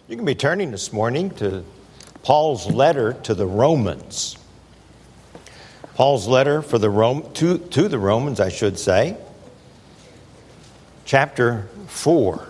You can be turning this morning to Paul's letter to the Romans. Paul's letter for to the Romans, I should say. Chapter 4.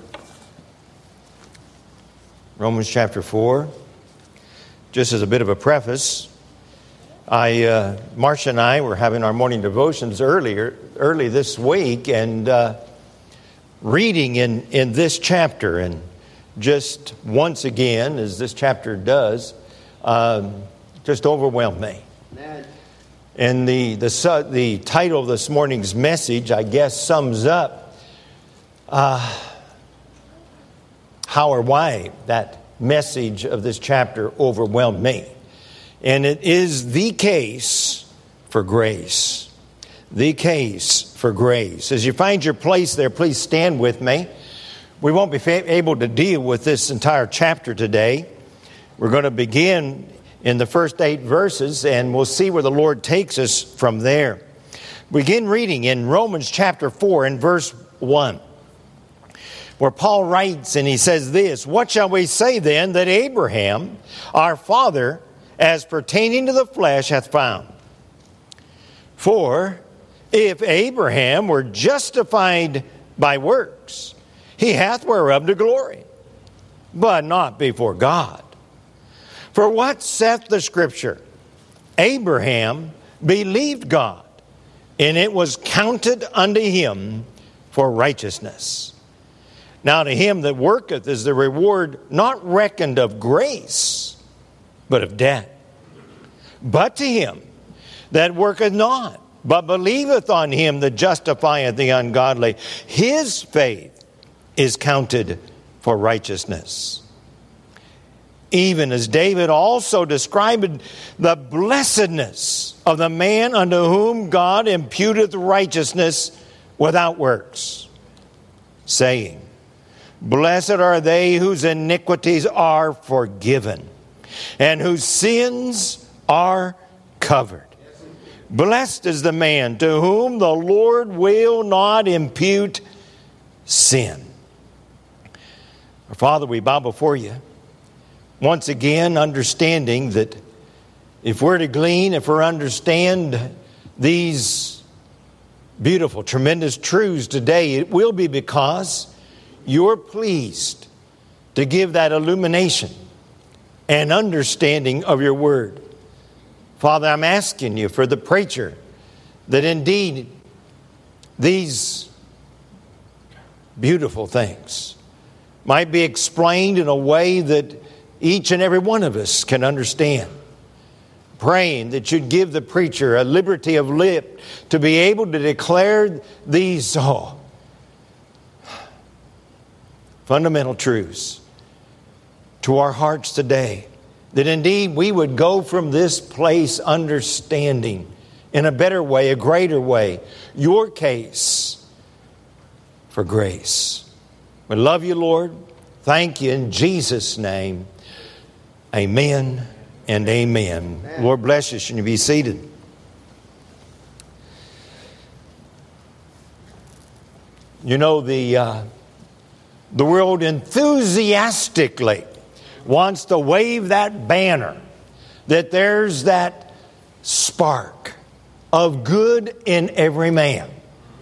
Romans chapter 4. Just as a bit of a preface, Marcia and I were having our morning devotions early this week, and reading in this chapter, and just once again, as this chapter does, just overwhelmed me. Amen. And the title of this morning's message, I guess, sums up how or why that message of this chapter overwhelmed me. And it is the case for grace. The case for grace. As you find your place there, please stand with me. We won't be able to deal with this entire chapter today. We're going to begin in the first 8 verses, and we'll see where the Lord takes us from there. Begin reading in Romans chapter 4 and verse 1, where Paul writes, and he says this, "What shall we say then that Abraham, our father, as pertaining to the flesh, hath found? For if Abraham were justified by works, he hath whereof to glory, but not before God. For what saith the Scripture? Abraham believed God, and it was counted unto him for righteousness. Now to him that worketh is the reward not reckoned of grace, but of debt. But to him that worketh not, but believeth on him that justifieth the ungodly, his faith is counted for righteousness. Even as David also described the blessedness of the man unto whom God imputeth righteousness without works, saying, Blessed are they whose iniquities are forgiven, and whose sins are covered. Blessed is the man to whom the Lord will not impute sin." Our Father, we bow before you, once again understanding that if we're to glean, if we're to understand these beautiful, tremendous truths today, it will be because you're pleased to give that illumination and understanding of your word. Father, I'm asking you for the preacher that indeed these beautiful things might be explained in a way that each and every one of us can understand. Praying that you'd give the preacher a liberty of lip to be able to declare these fundamental truths to our hearts today. That indeed we would go from this place understanding in a better way, a greater way, your case for grace. We love you, Lord. Thank you in Jesus' name. Amen and amen. Amen. Lord bless you. Should you be seated? You know, the world enthusiastically wants to wave that banner that there's that spark of good in every man.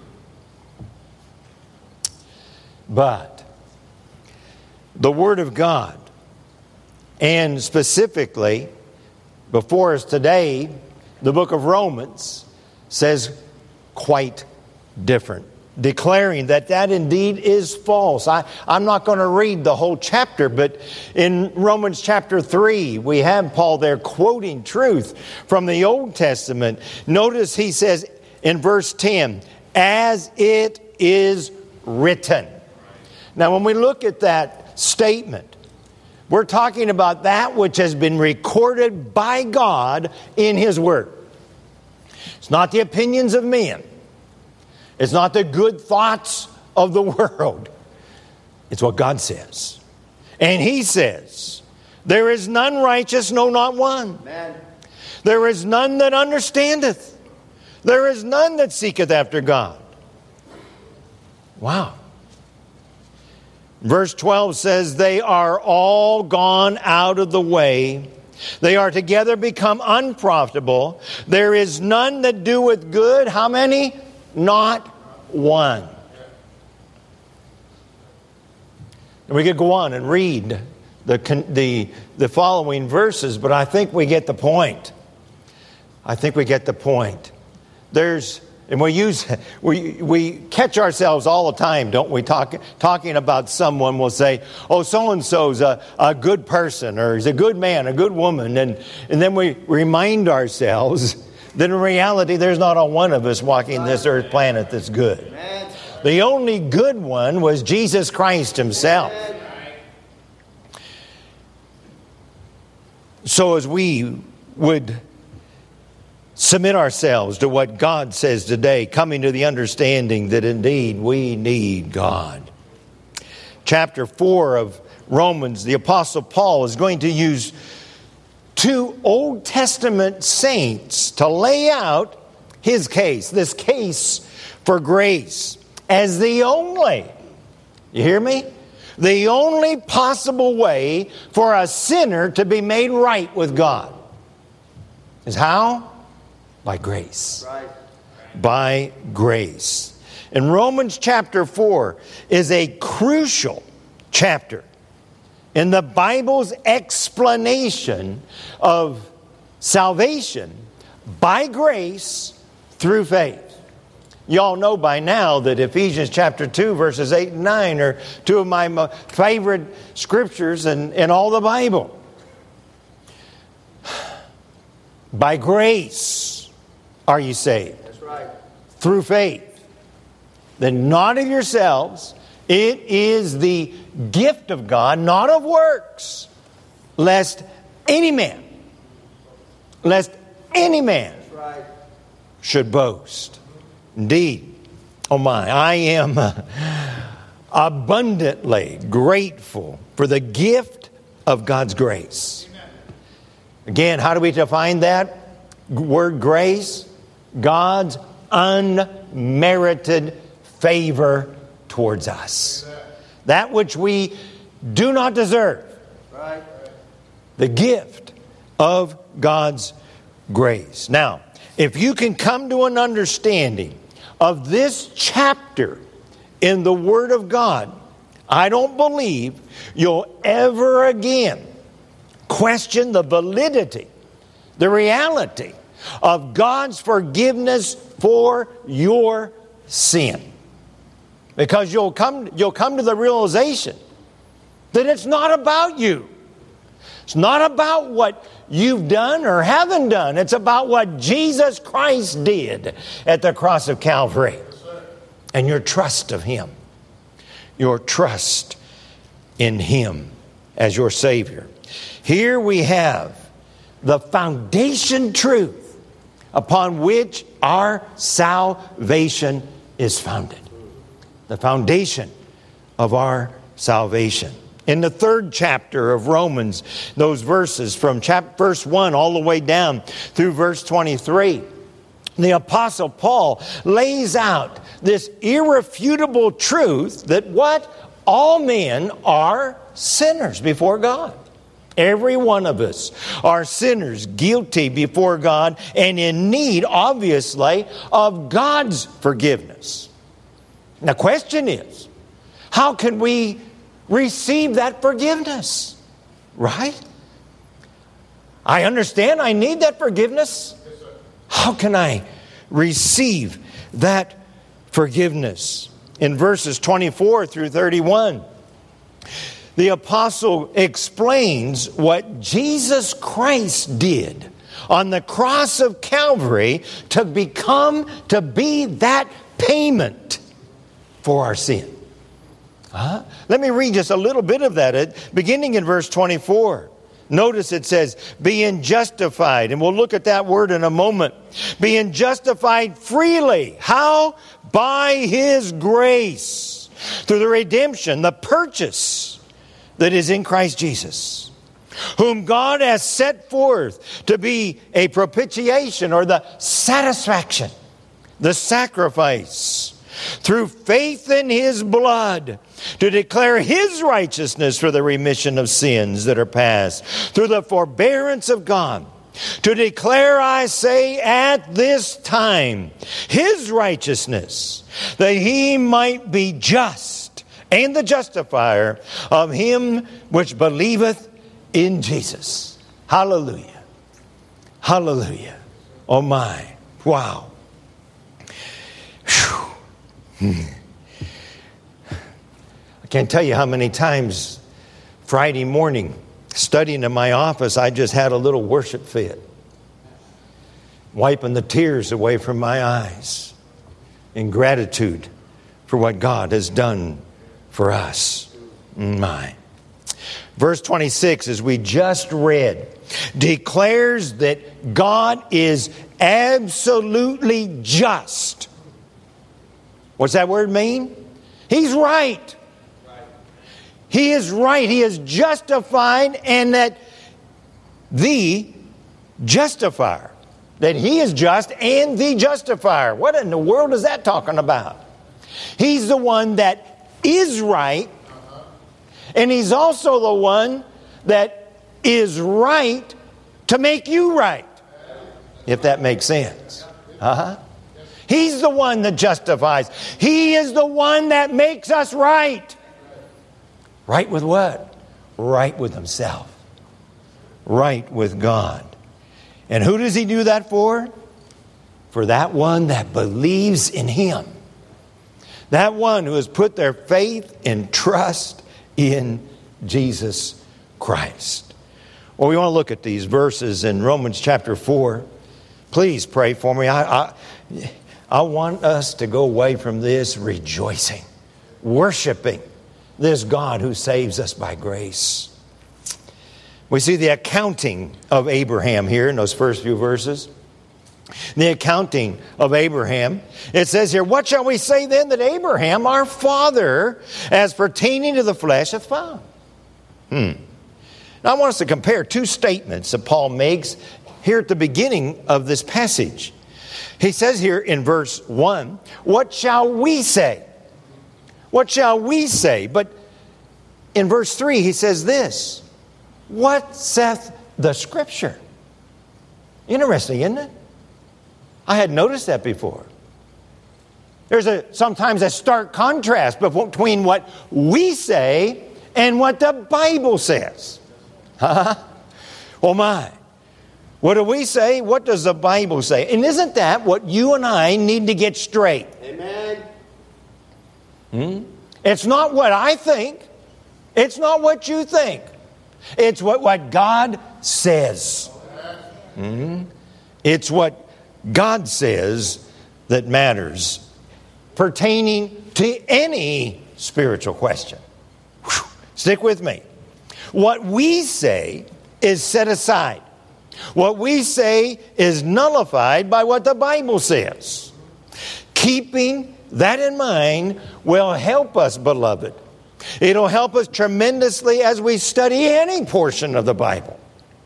But the Word of God, and specifically before us today, the book of Romans, says quite different, declaring that indeed is false. I'm not going to read the whole chapter, but in Romans chapter 3, we have Paul there quoting truth from the Old Testament. Notice he says in verse 10, "As it is written." Now when we look at that statement, we're talking about that which has been recorded by God in His Word. It's not the opinions of men. It's not the good thoughts of the world. It's what God says. And He says, "There is none righteous, no, not one. Amen. There is none that understandeth. There is none that seeketh after God." Wow. Verse 12 says, they are all gone out of the way. They are together become unprofitable. There is none that doeth good. How many? Not one. We could go on and read the following verses, but I think we get the point. I think we get the point. And we catch ourselves all the time, don't we? Talking about someone, we'll say, oh, so-and-so's a good person, or he's a good man, a good woman. And then we remind ourselves that in reality, there's not a one of us walking this earth planet that's good. The only good one was Jesus Christ himself. So as we would submit ourselves to what God says today, coming to the understanding that indeed we need God. Chapter 4 of Romans, the Apostle Paul is going to use two Old Testament saints to lay out his case, this case for grace, as the only, you hear me? The only possible way for a sinner to be made right with God. Is how? By grace. Right. By grace. And Romans chapter 4 is a crucial chapter in the Bible's explanation of salvation by grace through faith. You all know by now that Ephesians chapter 2 verses 8 and 9 are two of my favorite scriptures in all the Bible. By grace are you saved. That's right. Through faith. Then not of yourselves. It is the gift of God, not of works, lest any man That's right. should boast. Indeed, oh my, I am abundantly grateful for the gift of God's grace. Again, how do we define that word grace? God's unmerited favor towards us. That which we do not deserve. Right. The gift of God's grace. Now, if you can come to an understanding of this chapter in the Word of God, I don't believe you'll ever again question the validity, the reality of God's forgiveness for your sin. Because you'll come to the realization that it's not about you. It's not about what you've done or haven't done. It's about what Jesus Christ did at the cross of Calvary. And your trust of Him. Your trust in Him as your Savior. Here we have the foundation truth upon which our salvation is founded. The foundation of our salvation. In the 3rd chapter of Romans, those verses from verse 1 all the way down through verse 23, the Apostle Paul lays out this irrefutable truth that what? All men are sinners before God. Every one of us are sinners, guilty before God, and in need, obviously, of God's forgiveness. The question is, how can we receive that forgiveness? Right? I understand I need that forgiveness. How can I receive that forgiveness? In verses 24 through 31, the apostle explains what Jesus Christ did on the cross of Calvary to be that payment for our sin. Let me read just a little bit of that, beginning in verse 24. Notice it says, being justified, and we'll look at that word in a moment. Being justified freely. How? By His grace. Through the redemption, the purchase that is in Christ Jesus. Whom God has set forth to be a propitiation, or the satisfaction, the sacrifice through faith in His blood, to declare His righteousness for the remission of sins that are past, through the forbearance of God, to declare, I say, at this time, His righteousness, that He might be just and the justifier of him which believeth in Jesus. Hallelujah. Hallelujah. Oh my. Wow. Whew. I can't tell you how many times Friday morning, studying in my office, I just had a little worship fit, wiping the tears away from my eyes in gratitude for what God has done for us. My. Verse 26, as we just read, declares that God is absolutely just. What's that word mean? He's right. He is right. He is justified, and that the justifier, that He is just and the justifier. What in the world is that talking about? He's the one that is right, and He's also the one that is right to make you right, if that makes sense. He's the one that justifies. He is the one that makes us right. Right with what? Right with Himself. Right with God. And who does He do that for? For that one that believes in Him. That one who has put their faith and trust in Jesus Christ. Well, we want to look at these verses in Romans chapter 4. Please pray for me. I want us to go away from this rejoicing, worshiping this God who saves us by grace. We see the accounting of Abraham here in those first few verses. The accounting of Abraham. It says here, what shall we say then that Abraham, our father, as pertaining to the flesh, hath found? Now I want us to compare two statements that Paul makes here at the beginning of this passage. He says here in verse 1, what shall we say? What shall we say? But in verse 3 he says this, what saith the Scripture? Interesting, isn't it? I had noticed that before. There's sometimes a stark contrast between what we say and what the Bible says. Oh my. What do we say? What does the Bible say? And isn't that what you and I need to get straight? Amen. It's not what I think. It's not what you think. It's what God says. It's what God says that matters pertaining to any spiritual question. Whew. Stick with me. What we say is set aside. What we say is nullified by what the Bible says. Keeping that in mind will help us, beloved. It'll help us tremendously as we study any portion of the Bible.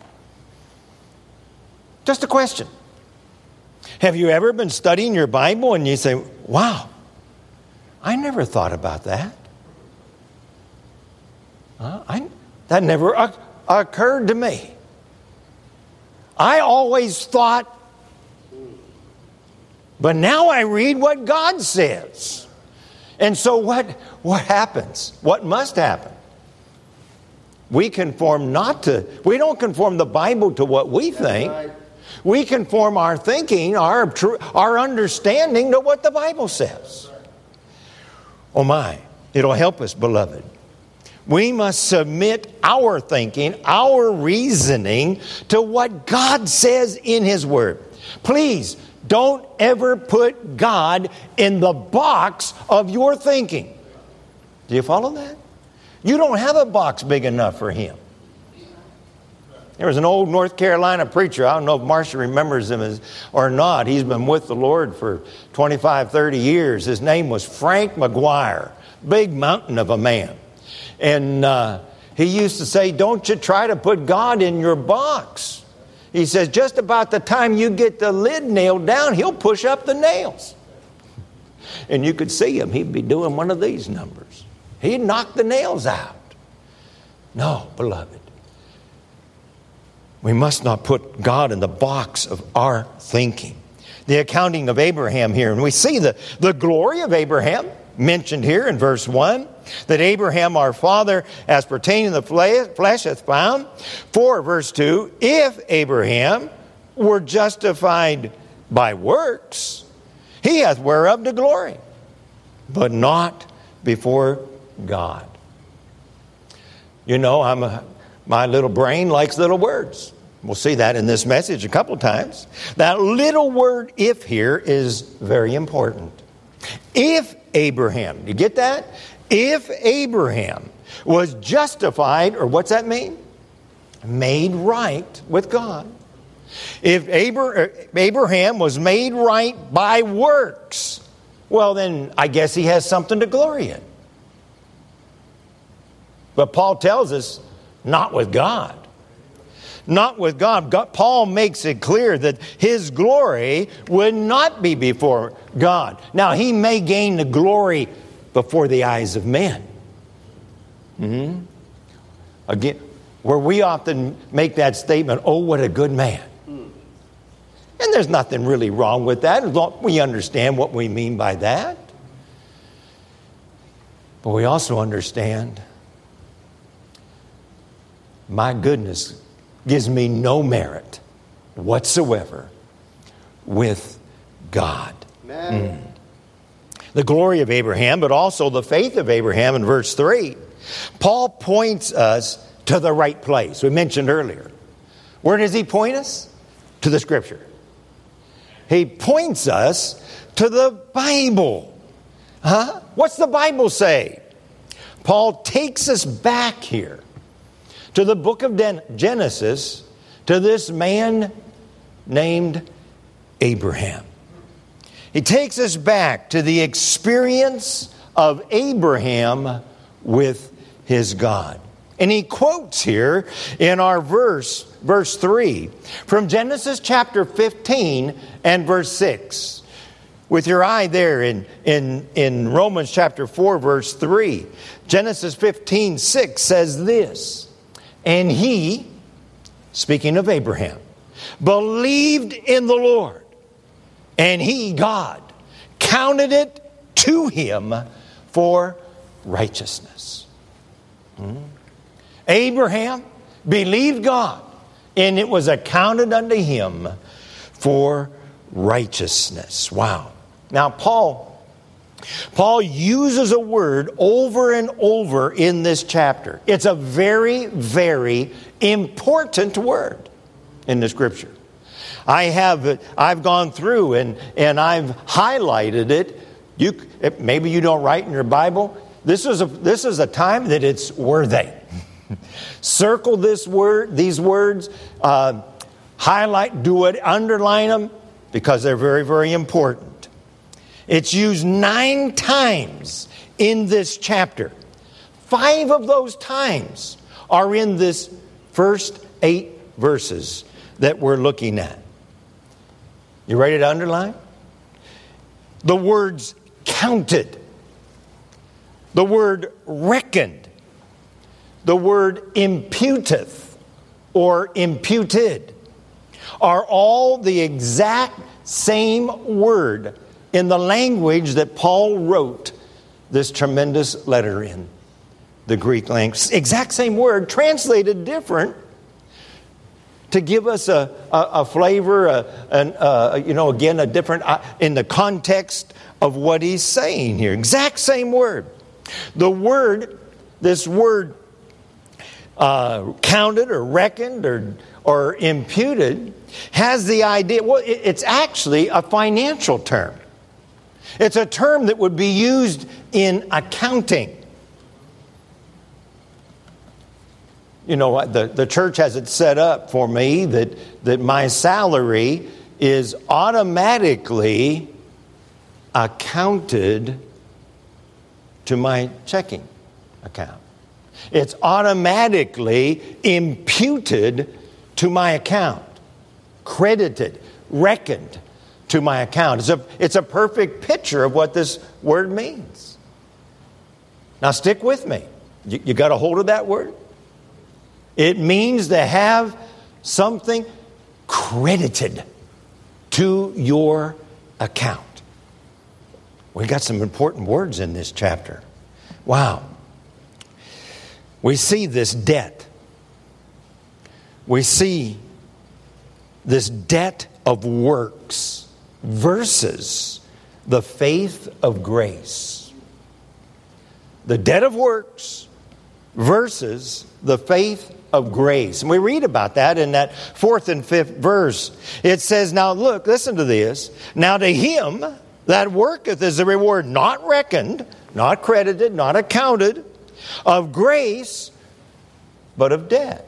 Just a question. Have you ever been studying your Bible and you say, wow, I never thought about that. That never occurred to me. I always thought, but now I read what God says. And so what happens? What must happen? We don't conform the Bible to what we think. Right. We conform our thinking, our understanding to what the Bible says. Oh my, it'll help us, beloved. We must submit our thinking, our reasoning to what God says in His Word. Please, don't ever put God in the box of your thinking. Do you follow that? You don't have a box big enough for Him. There was an old North Carolina preacher. I don't know if Marcia remembers him or not. He's been with the Lord for 25, 30 years. His name was Frank McGuire. Big mountain of a man. And he used to say, don't you try to put God in your box. He says, just about the time you get the lid nailed down, He'll push up the nails. And you could see him. He'd be doing one of these numbers. He'd knock the nails out. No, beloved. We must not put God in the box of our thinking. The accounting of Abraham here. And we see the glory of Abraham mentioned here in verse 1. That Abraham our father as pertaining to the flesh hath found. For verse 2. If Abraham were justified by works, he hath whereof to glory, but not before God. You know, my little brain likes little words. We'll see that in this message a couple times. That little word "if" here is very important. If Abraham, you get that? If Abraham was justified, or what's that mean? Made right with God. If Abraham was made right by works, well then I guess he has something to glory in. But Paul tells us, not with God. Not with God. Paul makes it clear that his glory would not be before God. Now, he may gain the glory before the eyes of men. Again, where we often make that statement, oh, what a good man. And there's nothing really wrong with that. We understand what we mean by that. But we also understand, my goodness, gives me no merit whatsoever with God. The glory of Abraham, but also the faith of Abraham in verse 3. Paul points us to the right place. We mentioned earlier. Where does he point us? To the Scripture. He points us to the Bible. What's the Bible say? Paul takes us back here to the book of Genesis, to this man named Abraham. He takes us back to the experience of Abraham with his God. And he quotes here in our verse 3, from Genesis chapter 15 and verse 6. With your eye there in Romans chapter 4, verse 3. Genesis 15:6 says this. And he, speaking of Abraham, believed in the Lord, and he, God, counted it to him for righteousness. Abraham believed God, and it was accounted unto him for righteousness. Wow. Now, Paul uses a word over and over in this chapter. It's a very, very important word in the Scripture. I've gone through and I've highlighted it. Maybe you don't write in your Bible. This is a time that it's worthy. Circle these words, highlight, do it, underline them, because they're very, very important. It's used 9 times in this chapter. 5 of those times are in this first 8 verses that we're looking at. You ready to underline? The words counted, the word reckoned, the word imputeth or imputed are all the exact same word in the language that Paul wrote this tremendous letter in, the Greek language. Exact same word, translated different to give us a flavor, again, a different, in the context of what he's saying here. Exact same word. This word counted or reckoned or imputed has the idea, well, it's actually a financial term. It's a term that would be used in accounting. You know, the church has it set up for me that my salary is automatically accounted to my checking account. It's automatically imputed to my account, credited, reckoned to my account. It's a perfect picture of what this word means. Now stick with me. You got a hold of that word? It means to have something credited to your account. We got some important words in this chapter. Wow. We see this debt. We see this debt of works versus the faith of grace. The debt of works versus the faith of grace. And we read about that in that 4th and 5th verse. It says, now look, listen to this. Now to him that worketh is a reward not reckoned, not credited, not accounted, of grace, but of debt.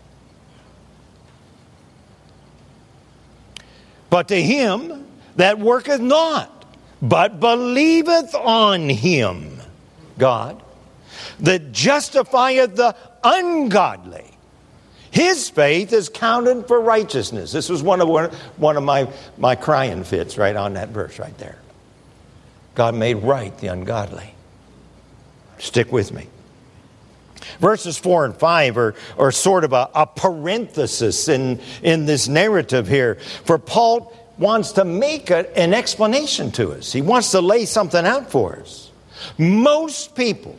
But to him that worketh not, but believeth on him, God, that justifieth the ungodly, his faith is counted for righteousness. This was one of my crying fits right on that verse right there. God made right the ungodly. Stick with me. Verses 4 and 5 are sort of a parenthesis in this narrative here. For Paul wants to make an explanation to us. He wants to lay something out for us. Most people,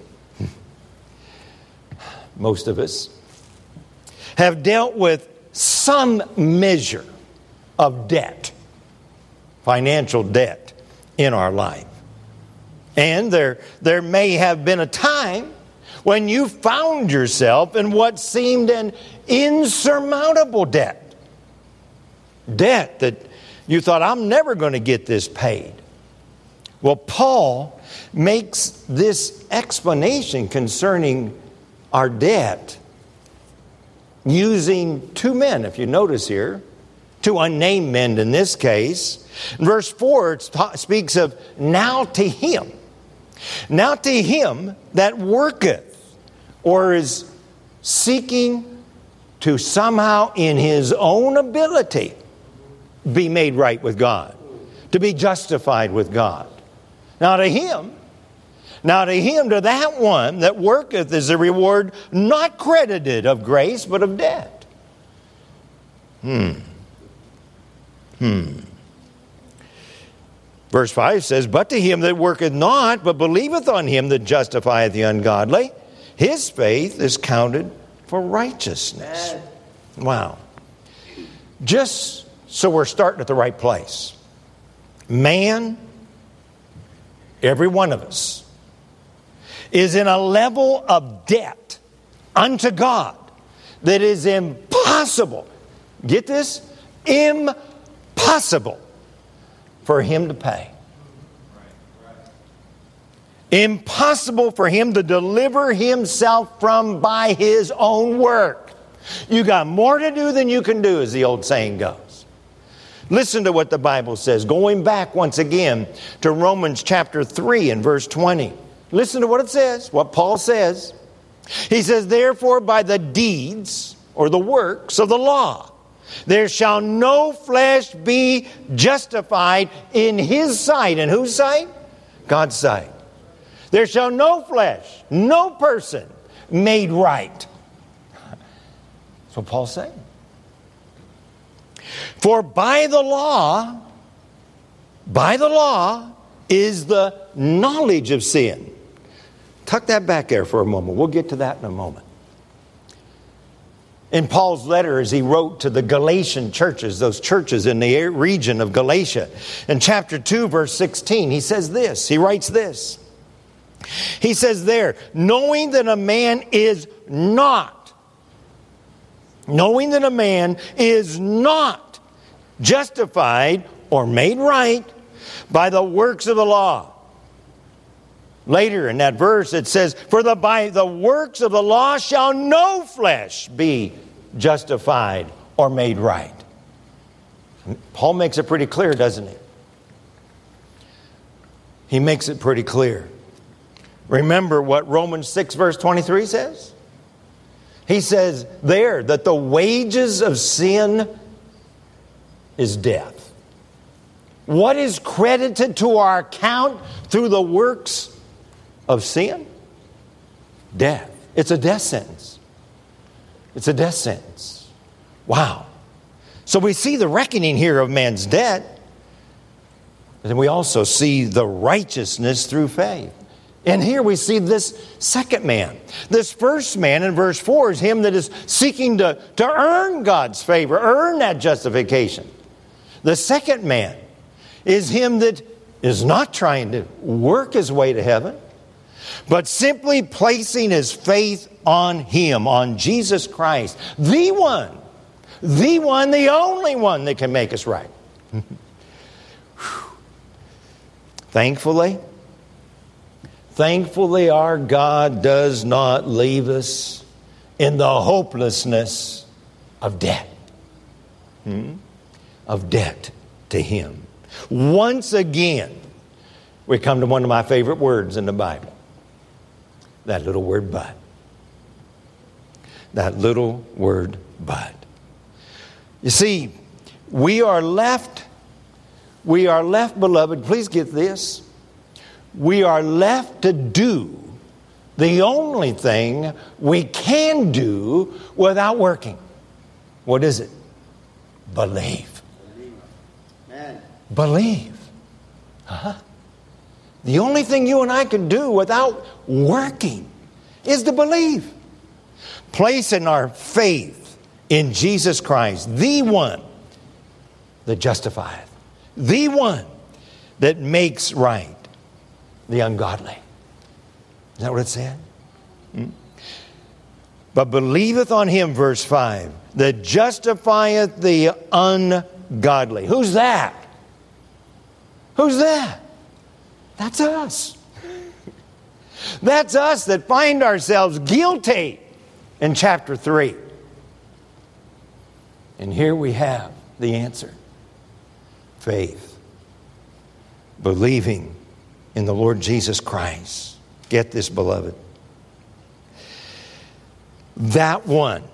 most of us, have dealt with some measure of debt, financial debt in our life. And there may have been a time when you found yourself in what seemed an insurmountable debt. Debt that you thought, I'm never going to get this paid. Well, Paul makes this explanation concerning our debt using two men, if you notice here, two unnamed men in this case. In verse 4, it speaks of now to him. Now to him that worketh, or is seeking to somehow in his own ability be made right with God, to be justified with God. Now to him, to that one that worketh is a reward not credited of grace, but of debt. Verse 5 says, but to him that worketh not, but believeth on him that justifieth the ungodly, his faith is counted for righteousness. Wow. Just so we're starting at the right place. Man, every one of us, is in a level of debt unto God that is impossible. Get this? Impossible for him to pay. Impossible for him to deliver himself from by his own work. You got more to do than you can do, as the old saying goes. Listen to what the Bible says. Going back once again to Romans chapter 3 and verse 20. Listen to what it says, what Paul says. He says, therefore by the deeds or the works of the law, there shall no flesh be justified in his sight. In whose sight? God's sight. There shall no flesh, no person made right. That's what Paul's saying. For by the law is the knowledge of sin. Tuck that back there for a moment. We'll get to that in a moment. In Paul's letter, as he wrote to the Galatian churches, those churches in the region of Galatia, in chapter 2, verse 16, he says this. He writes this. He says there, knowing that a man is not justified or made right by the works of the law. Later in that verse it says, for by the works of the law shall no flesh be justified or made right. Paul makes it pretty clear, doesn't he? He makes it pretty clear. Remember what Romans 6 verse 23 says? He says there that the wages of sin is death. What is credited to our account through the works of sin? Death. It's a death sentence. It's a death sentence. Wow. So we see the reckoning here of man's debt. But then we also see the righteousness through faith. And here we see this second man. This first man in verse 4 is him that is seeking to earn God's favor, earn that justification. The second man is him that is not trying to work his way to heaven, but simply placing his faith on Him, on Jesus Christ, the one, the only one that can make us right. Thankfully, our God does not leave us in the hopelessness of debt. Of debt to Him. Once again, we come to one of my favorite words in the Bible. That little word, but. That little word, but. You see, we are left, beloved, please get this. We are left to do the only thing we can do without working. What is it? Believe. Amen. Believe. The only thing you and I can do without working is to believe. Placing our faith in Jesus Christ, the one that justifieth, the one that makes right the ungodly. Is that what it said? But believeth on Him, verse 5, that justifieth the ungodly. Who's that? Who's that? That's us. That's us that find ourselves guilty in chapter 3. And here we have the answer. Faith. Believing in the Lord Jesus Christ. Get this, beloved. That one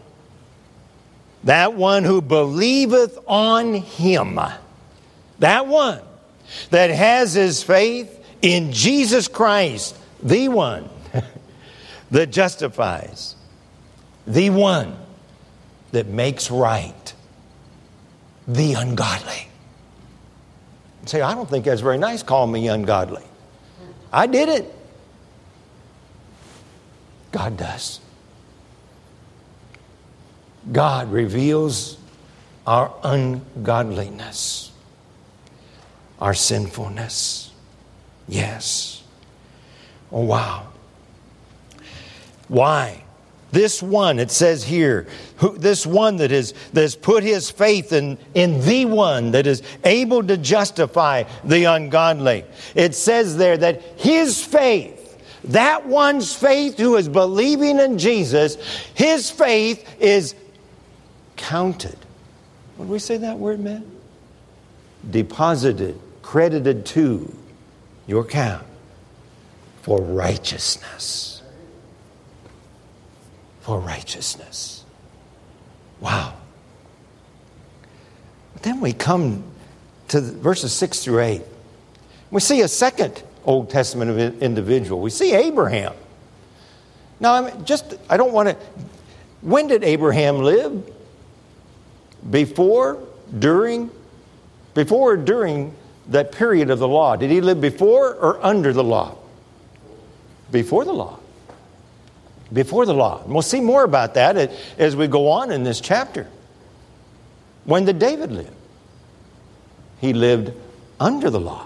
who believeth on Him, that one that has his faith in Jesus Christ, the one that justifies, the one that makes right the ungodly. You say, I don't think that's very nice calling me ungodly. I did it. God does. God reveals our ungodliness, our sinfulness. Yes. Oh, wow. Why? This one, it says here, this one that has put his faith in the one that is able to justify the ungodly. It says there that his faith, that one's faith who is believing in Jesus, his faith is counted. What do we say that word, man? Deposited, credited to your account for righteousness. For righteousness. Wow. But then we come to verses 6 through 8. We see a second Old Testament individual. We see Abraham. Now, I don't want to... When did Abraham live? Before or during that period of the law? Did he live before or under the law? Before the law. Before the law. And we'll see more about that as we go on in this chapter. When did David live? He lived under the law.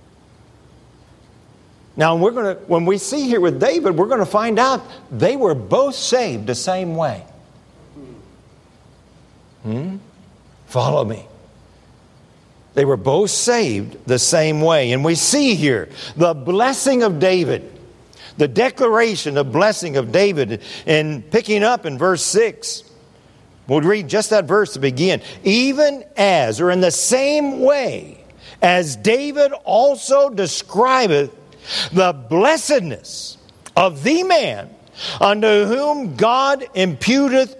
Now, when we see here with David, we're going to find out they were both saved the same way. Follow me. They were both saved the same way. And we see here the blessing of David. The declaration of blessing of David, and picking up in verse 6. We'll read just that verse to begin. Even as, or in the same way, as David also describeth the blessedness of the man unto whom God imputeth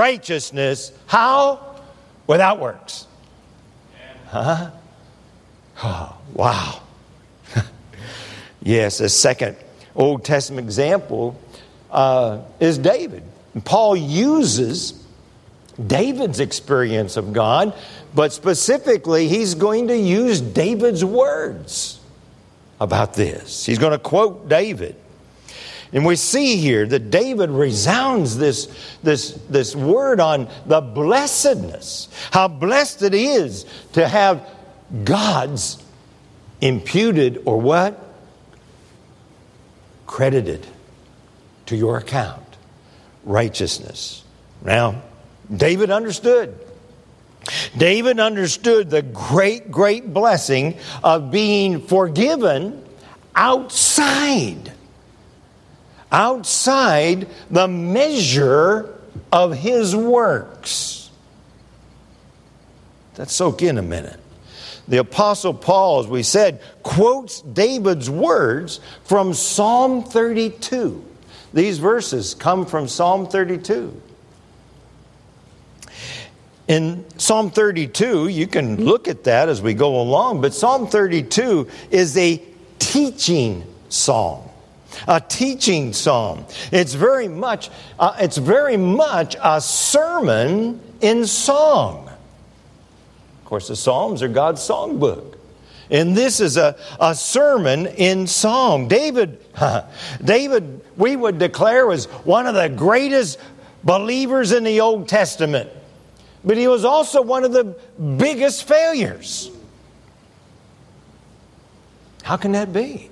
righteousness. How? Without works. Oh, wow. Yes, the second Old Testament example is David. Paul uses David's experience of God, but specifically he's going to use David's words about this. He's going to quote David. And we see here that David resounds this word on the blessedness, how blessed it is to have God's imputed or what? Credited to your account. Righteousness. Now, David understood. David understood the great, great blessing of being forgiven outside the measure of his works. Let's soak in a minute. The Apostle Paul, as we said, quotes David's words from Psalm 32. These verses come from Psalm 32. In Psalm 32, you can look at that as we go along, but Psalm 32 is a teaching psalm. A teaching psalm. It's very much a sermon in song. Of course, the Psalms are God's songbook. And this is a sermon in song. David, we would declare, was one of the greatest believers in the Old Testament. But he was also one of the biggest failures. How can that be?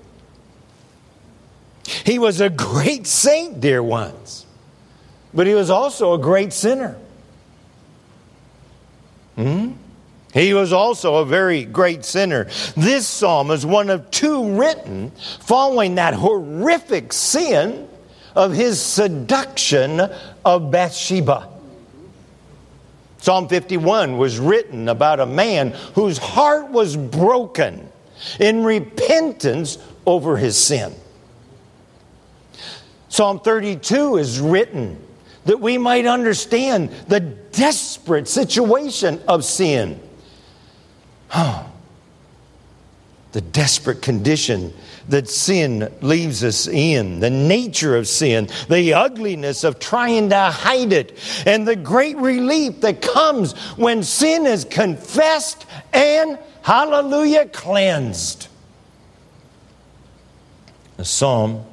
He was a great saint, dear ones. But he was also a great sinner. He was also a very great sinner. This psalm is one of two written following that horrific sin of his seduction of Bathsheba. Psalm 51 was written about a man whose heart was broken in repentance over his sin. Psalm 32 is written that we might understand the desperate situation of sin. The desperate condition that sin leaves us in, the nature of sin, the ugliness of trying to hide it, and the great relief that comes when sin is confessed and, hallelujah, cleansed. The psalm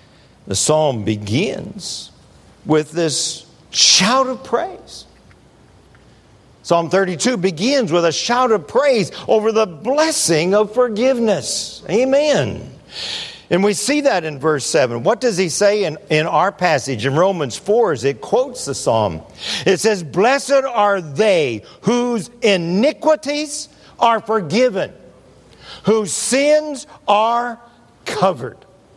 begins with this shout of praise. Psalm 32 begins with a shout of praise over the blessing of forgiveness. Amen. And we see that in verse 7. What does he say in our passage in Romans 4 as it quotes the psalm? It says, "Blessed are they whose iniquities are forgiven, whose sins are covered."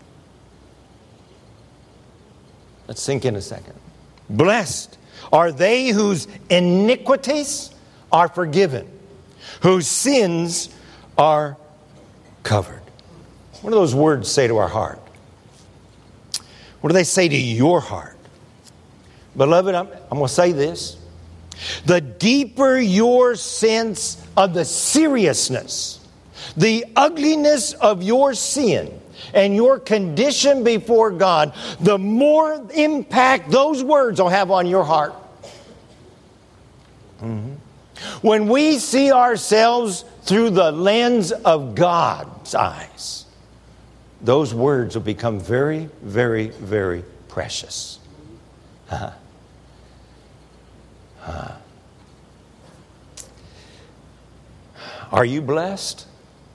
Let's sink in a second. Blessed are they whose iniquities are forgiven, whose sins are covered. What do those words say to our heart? What do they say to your heart? Beloved, I'm going to say this. The deeper your sense of the seriousness, the ugliness of your sin, and your condition before God, the more impact those words will have on your heart. When we see ourselves through the lens of God's eyes, those words will become very, very, very precious. Are you blessed?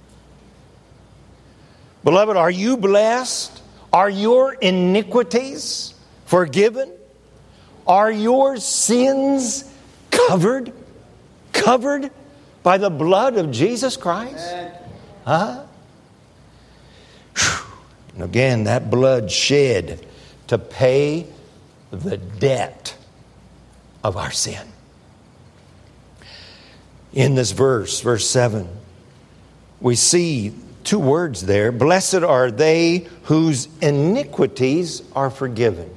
Beloved, are you blessed? Are your iniquities forgiven? Are your sins covered? Covered by the blood of Jesus Christ? And again, that blood shed to pay the debt of our sin. In this verse 7, we see two words there. Blessed are they whose iniquities are forgiven.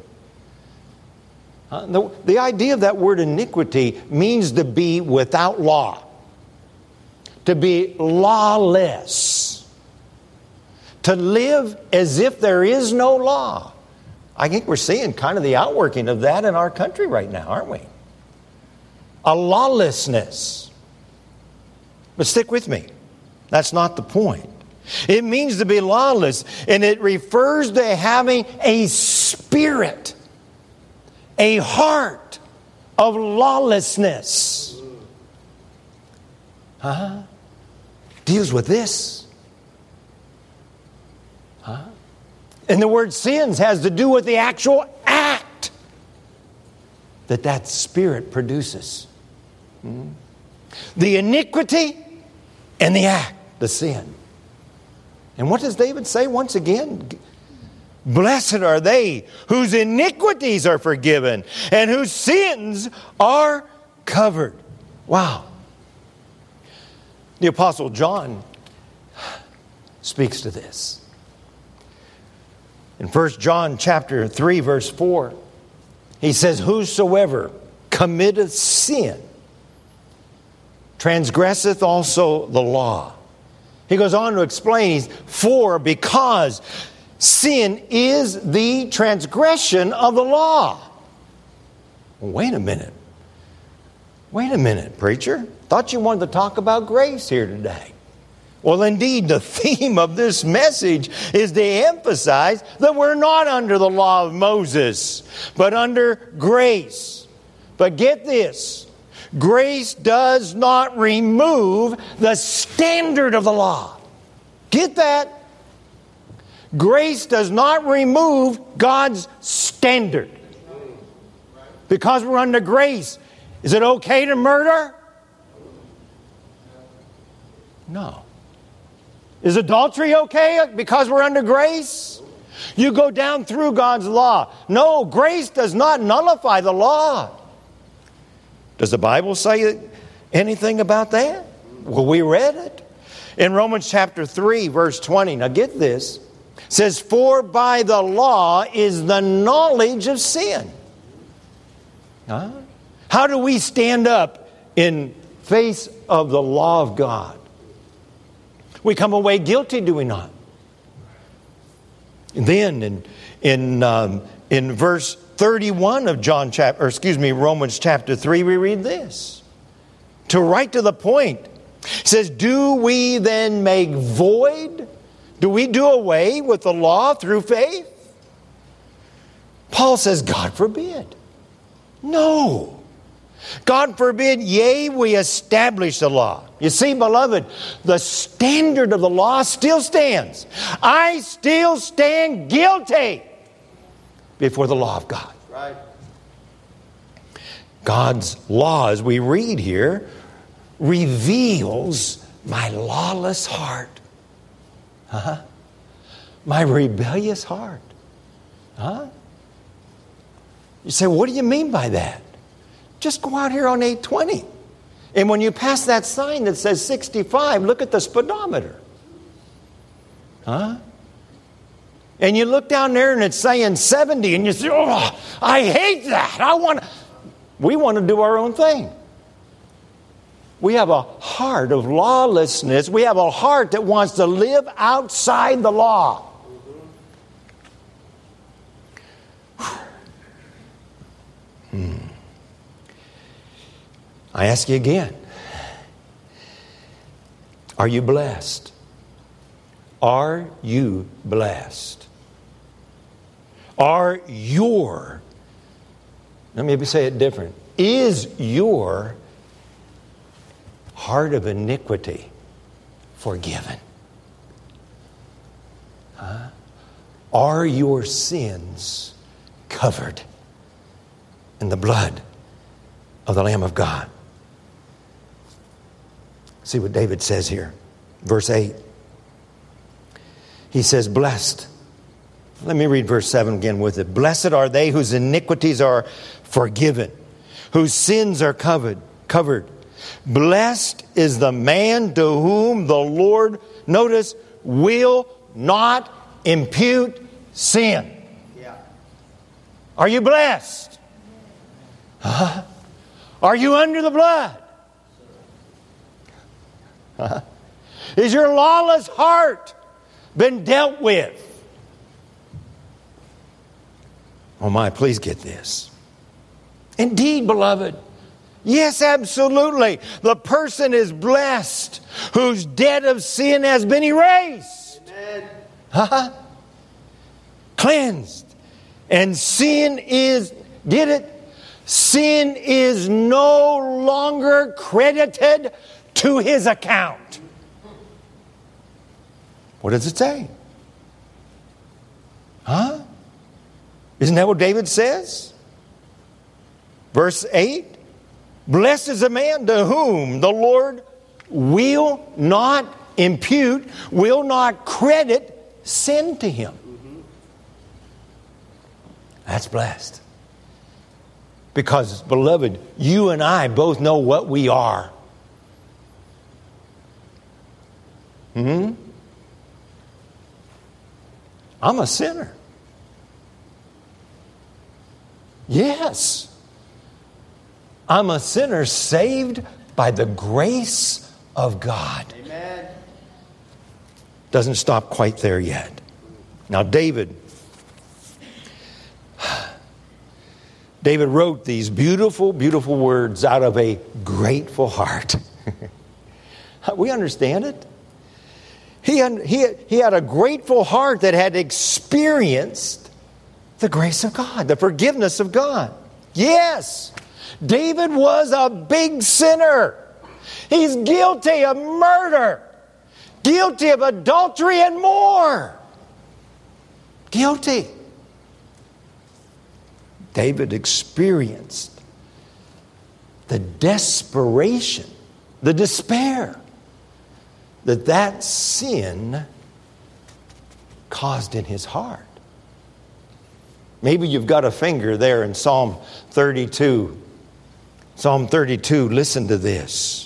The idea of that word iniquity means to be without law, to be lawless, to live as if there is no law. I think we're seeing kind of the outworking of that in our country right now, aren't we? A lawlessness. But stick with me. That's not the point. It means to be lawless, and it refers to having a spirit, a heart of lawlessness. Deals with this. And the word sins has to do with the actual act that spirit produces. The iniquity and the act, the sin. And what does David say once again? Blessed are they whose iniquities are forgiven and whose sins are covered. Wow. The Apostle John speaks to this. In 1 John chapter 3, verse 4, he says, whosoever committeth sin transgresseth also the law. He goes on to explain, because sin is the transgression of the law. Well, wait a minute, preacher. Thought you wanted to talk about grace here today. Well, indeed, the theme of this message is to emphasize that we're not under the law of Moses, but under grace. But get this, grace does not remove the standard of the law. Get that? Grace does not remove God's standard. Because we're under grace, is it okay to murder? No. Is adultery okay because we're under grace? You go down through God's law. No, grace does not nullify the law. Does the Bible say anything about that? Well, we read it. In Romans chapter 3, verse 20. Now get this. It says, for by the law is the knowledge of sin. How do we stand up in face of the law of God? We come away guilty, do we not? And then in verse 31 of Romans chapter 3, we read this. To right to the point, it says, do we then make void? Do we do away with the law through faith? Paul says, God forbid. No. God forbid, yea, we establish the law. You see, beloved, the standard of the law still stands. I still stand guilty before the law of God. Right. God's law, as we read here, reveals my lawless heart. My rebellious heart. You say, what do you mean by that? Just go out here on 820. And when you pass that sign that says 65, look at the speedometer. And you look down there and it's saying 70 and you say, oh, I hate that. We want to do our own thing. We have a heart of lawlessness. We have a heart that wants to live outside the law. I ask you again, are you blessed? Are you blessed? Let me say it different. Is your heart of iniquity forgiven? Are your sins covered in the blood of the Lamb of God? See what David says here. Verse 8. He says, blessed. Let me read verse 7 again with it. Blessed are they whose iniquities are forgiven, whose sins are covered. Blessed is the man to whom the Lord, notice, will not impute sin. Yeah. Are you blessed? Are you under the blood? Is your lawless heart been dealt with? Oh my, please get this. Indeed, beloved. Yes, absolutely. The person is blessed whose debt of sin has been erased. Amen. Cleansed. And sin is, get it? Sin is no longer credited to his account. What does it say? Isn't that what David says? Verse 8. Blessed is the man to whom the Lord will not impute, will not credit sin to him. That's blessed. Because, beloved, you and I both know what we are. I'm a sinner. Yes. I'm a sinner saved by the grace of God. Amen. Doesn't stop quite there yet. Now, David wrote these beautiful, beautiful words out of a grateful heart. We understand it. He had a grateful heart that had experienced the grace of God, the forgiveness of God. Yes, David was a big sinner. He's guilty of murder, guilty of adultery and more. Guilty. David experienced the desperation, the despair that sin caused in his heart. Maybe you've got a finger there in Psalm 32. Psalm 32, listen to this.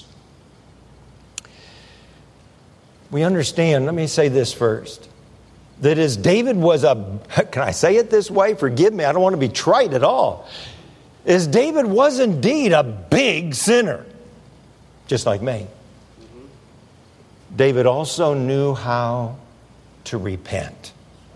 We understand, let me say this first, that as David was can I say it this way? Forgive me, I don't want to be trite at all. As David was indeed a big sinner, just like me. David also knew how to repent.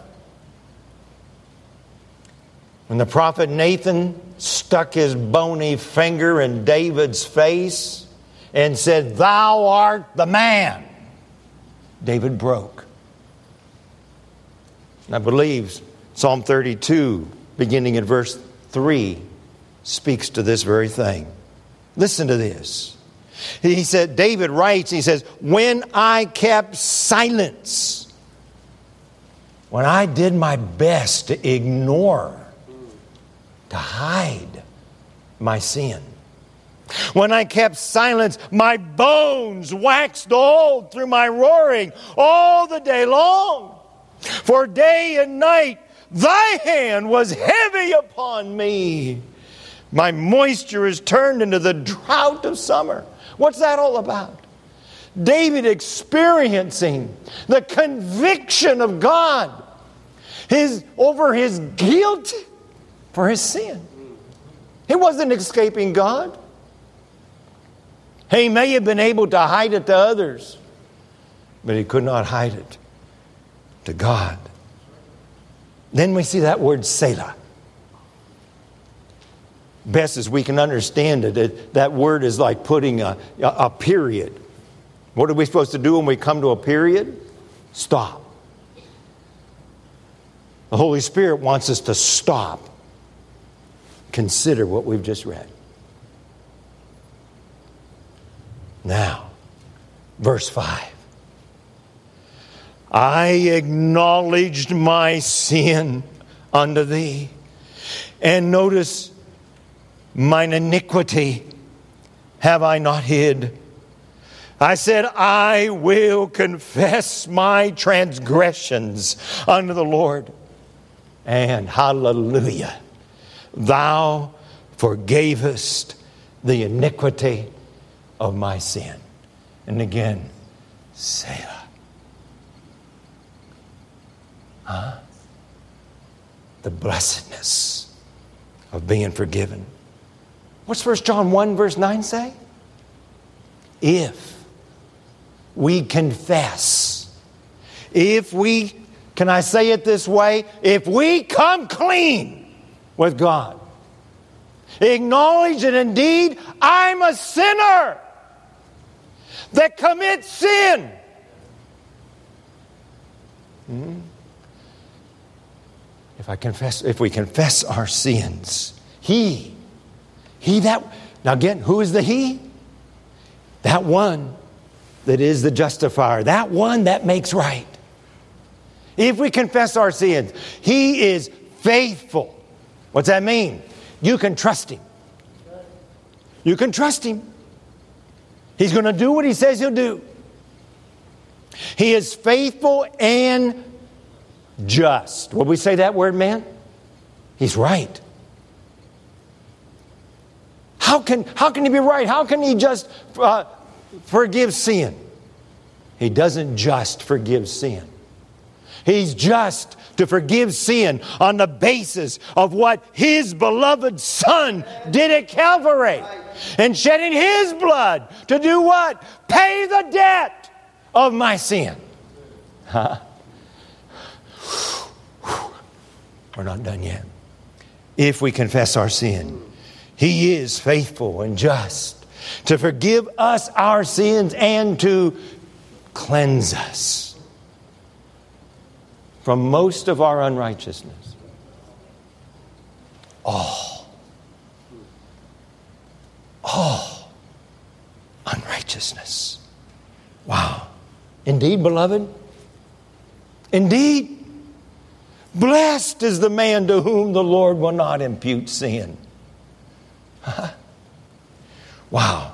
When the prophet Nathan stuck his bony finger in David's face and said, "Thou art the man," David broke. And I believe Psalm 32, beginning in verse 3, speaks to this very thing. Listen to this. He said, David writes, he says, "When I kept silence, when I did my best to ignore, to hide my sin. When I kept silence, my bones waxed old through my roaring all the day long. For day and night thy hand was heavy upon me. My moisture is turned into the drought of summer." What's that all about? David experiencing the conviction of God over his guilt for his sin. He wasn't escaping God. He may have been able to hide it to others, but he could not hide it to God. Then we see that word Selah. Best as we can understand it, that word is like putting a period. What are we supposed to do when we come to a period? Stop. The Holy Spirit wants us to stop. Consider what we've just read. Now, verse 5. I acknowledged my sin unto thee. And notice, mine iniquity have I not hid. I said, I will confess my transgressions unto the Lord. And hallelujah, thou forgavest the iniquity of my sin. And again, Selah. The blessedness of being forgiven. What's 1 John 1 verse 9 say? If we confess. Can I say it this way? If we come clean with God, acknowledge that indeed I'm a sinner that commits sin. If we confess our sins, He that, now again, who is the He? That one that is the justifier, that one that makes right. If we confess our sins, He is faithful. What's that mean? You can trust Him. You can trust Him. He's going to do what He says He'll do. He is faithful and just. Will we say that word, man? He's right. How can He be right? How can He just forgive sin? He doesn't just forgive sin. He's just to forgive sin on the basis of what His beloved Son did at Calvary. And shedding His blood to do what? Pay the debt of my sin. We're not done yet. If we confess our sin, He is faithful and just to forgive us our sins and to cleanse us from most of our unrighteousness. All unrighteousness. Wow. Indeed, beloved, indeed, blessed is the man to whom the Lord will not impute sin. Wow.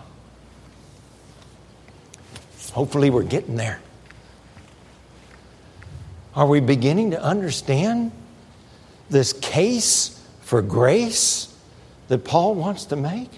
Hopefully we're getting there. Are we beginning to understand this case for grace that Paul wants to make?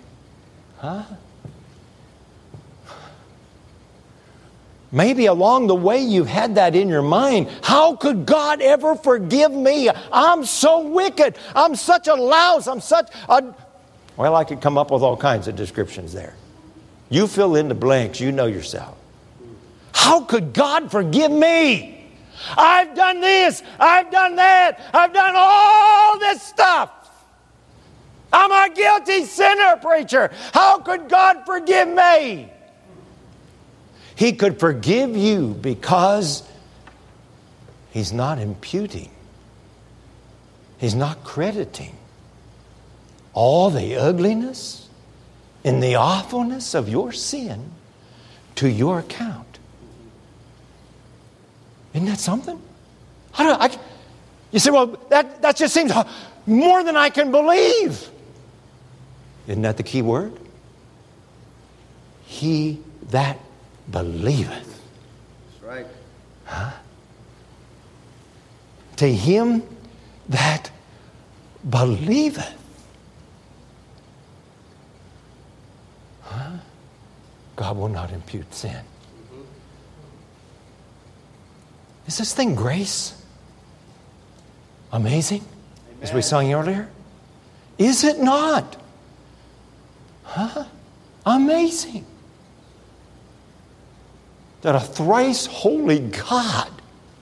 Maybe along the way you've had that in your mind. How could God ever forgive me? I'm so wicked. I'm such a louse. I'm such a... Well, I could come up with all kinds of descriptions there. You fill in the blanks. You know yourself. How could God forgive me? I've done this. I've done that. I've done all this stuff. I'm a guilty sinner, preacher. How could God forgive me? He could forgive you because He's not imputing. He's not crediting all the ugliness and the awfulness of your sin to your account. Isn't that something? You say, well, that just seems more than I can believe. Isn't that the key word? He that believeth. That's right. To him that believeth. God will not impute sin. Is this thing grace? Amazing? Amen. As we sang earlier? Is it not? Amazing. That a thrice holy God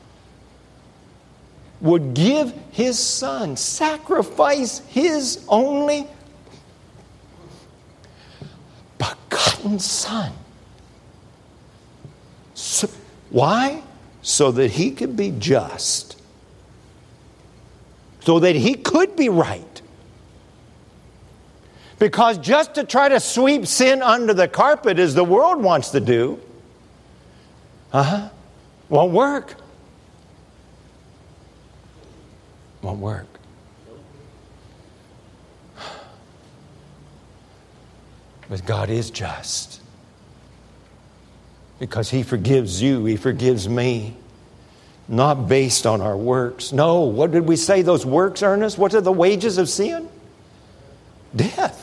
would give His Son, sacrifice His only begotten Son. So, why? So that He could be just. So that He could be right. Because just to try to sweep sin under the carpet as the world wants to do, won't work. Won't work. But God is just. Because He forgives you, He forgives me. Not based on our works. No, what did we say those works earn us? What are the wages of sin? Death.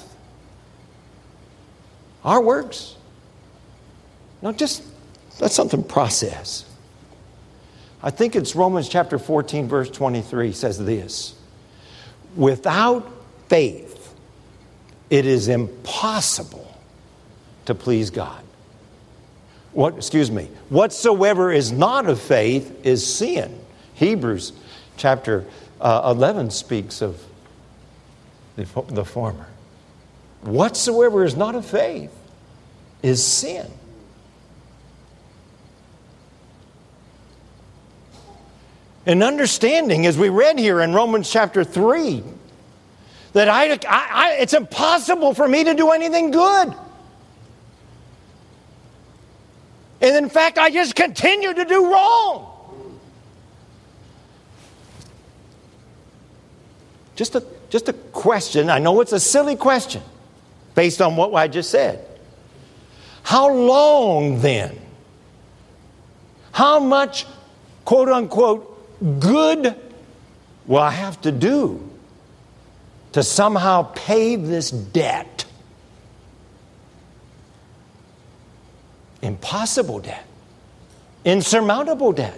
Our works. No, just let something process. I think it's Romans chapter 14, verse 23 says this. Without faith, it is impossible to please God. Whatsoever is not of faith is sin. Hebrews chapter 11 speaks of the former. Whatsoever is not of faith is sin. And understanding, as we read here in Romans chapter 3, that it's impossible for me to do anything good. And in fact, I just continue to do wrong. Just a question. I know it's a silly question based on what I just said. How long then? How much, quote unquote, good will I have to do to somehow pay this debt? Impossible debt. Insurmountable debt.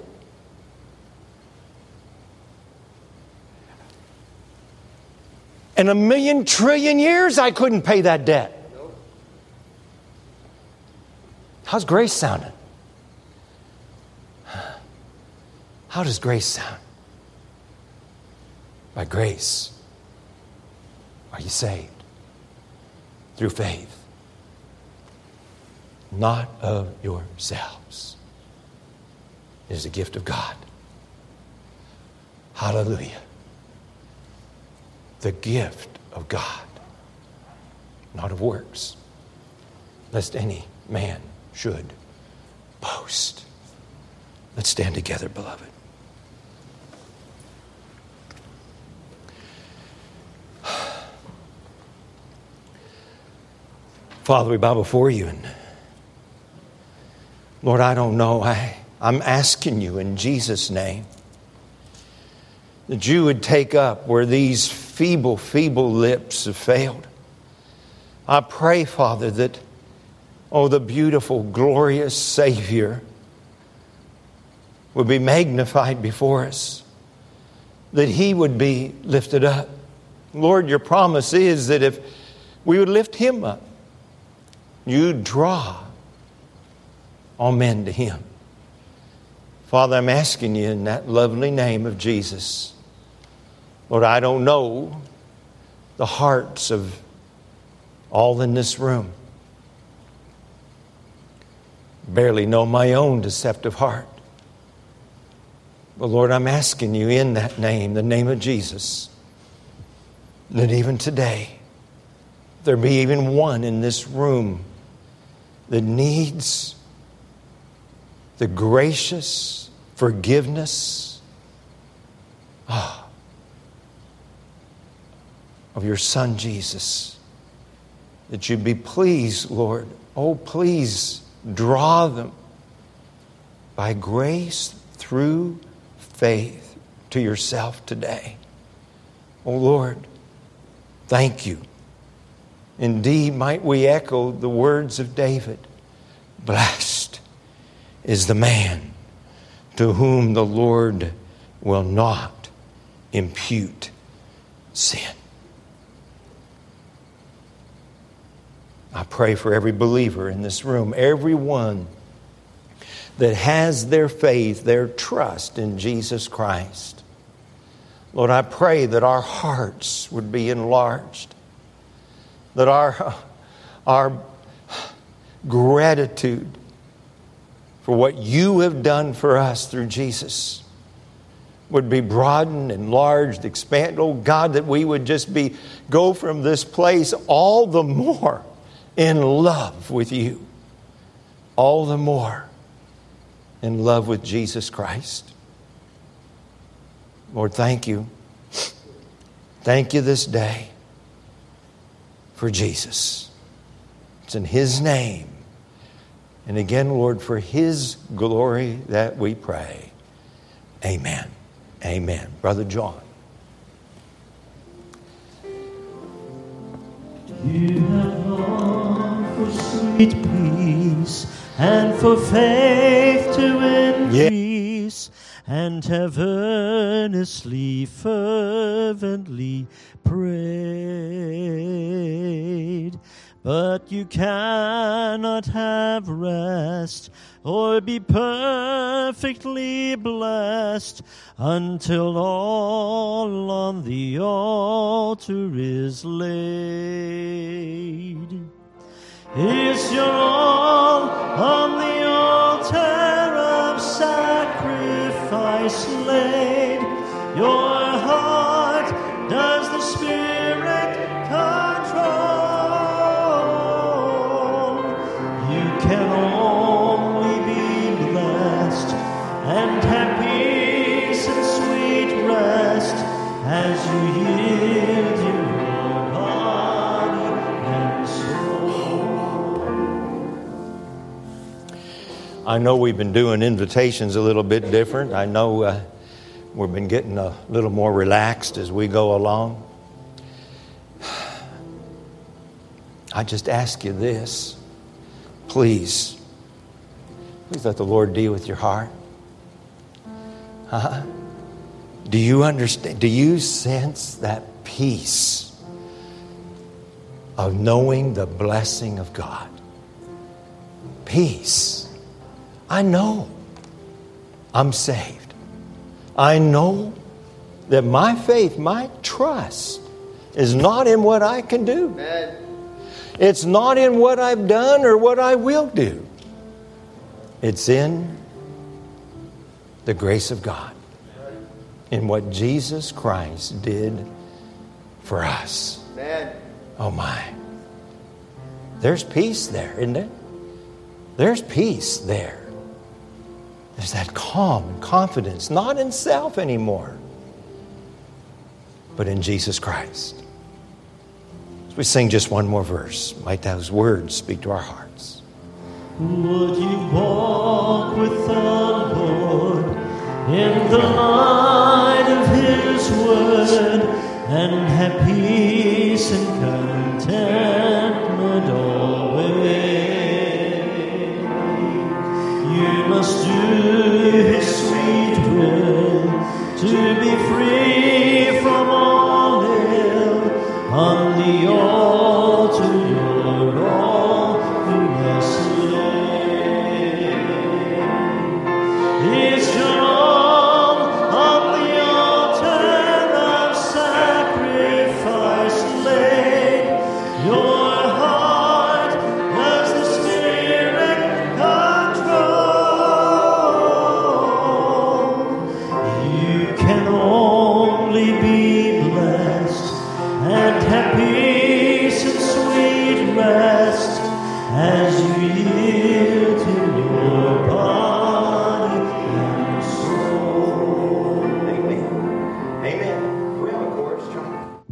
In 1,000,000 trillion years, I couldn't pay that debt. How's grace sounding? How does grace sound? By grace are you saved through faith, not of yourselves. It is a gift of God. Hallelujah. The gift of God, not of works, lest any man should boast. Let's stand together, beloved. Father, we bow before you, and Lord, I don't know. I'm asking you in Jesus' name that you would take up where these feeble lips have failed. I pray, Father, that, the beautiful, glorious Savior would be magnified before us, that He would be lifted up. Lord, your promise is that if we would lift Him up, you'd draw all men to Him. Father, I'm asking you in that lovely name of Jesus. Lord, I don't know the hearts of all in this room. Barely know my own deceptive heart. But Lord, I'm asking you in that name, the name of Jesus, that even today, there be even one in this room that needs the gracious forgiveness of your Son Jesus. That you'd be pleased, Lord. Oh, please draw them by grace through faith to yourself today. Oh, Lord, thank you. Indeed, might we echo the words of David. Blessed is the man to whom the Lord will not impute sin. I pray for every believer in this room, everyone that has their faith, their trust in Jesus Christ. Lord, I pray that our hearts would be enlarged, that our gratitude for what you have done for us through Jesus would be broadened, enlarged, expanded. Oh God, that we would just go from this place all the more in love with you. All the more in love with Jesus Christ. Lord, thank you. Thank you this day for Jesus. It's in His name. And again, Lord, for His glory that we pray. Amen. Amen. Brother John. You have longed for sweet peace and for faith to increase, and have earnestly, fervently prayed. but you cannot have rest or be perfectly blessed until all on the altar is laid. Is your all on the altar of sacrifice laid? Your heart does the Spirit control? You can only be blessed and have peace and sweet rest as you yield your body and soul. I know we've been doing invitations a little bit different. I know we've been getting a little more relaxed as we go along. I just ask you this. Please let the Lord deal with your heart. Do you understand? Do you sense that peace of knowing the blessing of God? Peace. I know I'm saved. I know that my faith, my trust is not in what I can do. Amen. It's not in what I've done or what I will do. It's in the grace of God, in what Jesus Christ did for us. Amen. Oh my. There's peace there, isn't it? There's peace there. There's that calm confidence, not in self anymore, but in Jesus Christ. As we sing just one more verse, might those words speak to our hearts. Would you walk with the Lord in the light of His word and have peace and contentment always? You must do His sweet will to be free from all ill. On the altar your all you must lay. Is your all on the altar of sacrifice laid? Your heart does the Spirit control? You can only be blessed and have peace and sweet rest as you yield to your body and soul. Amen. Amen. Do we have a chorus, John?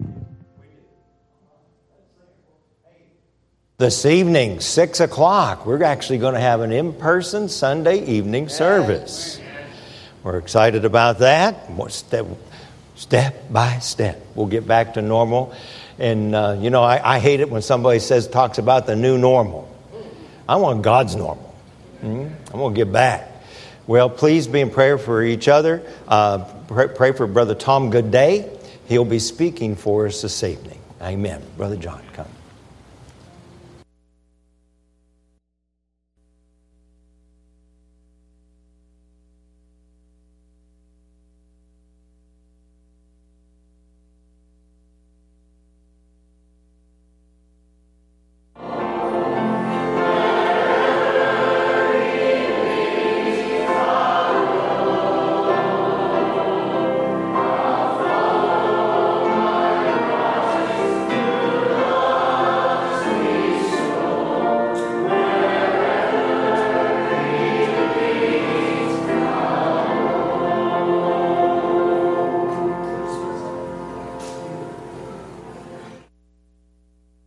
This evening, 6 o'clock, we're actually going to have an in-person Sunday evening service. We're excited about that. Step by step, we'll get back to normal. And, I hate it when somebody talks about the new normal. I want God's normal. I'm going to get back. Well, please be in prayer for each other. Pray for Brother Tom Goodday. He'll be speaking for us this evening. Amen. Brother John, come.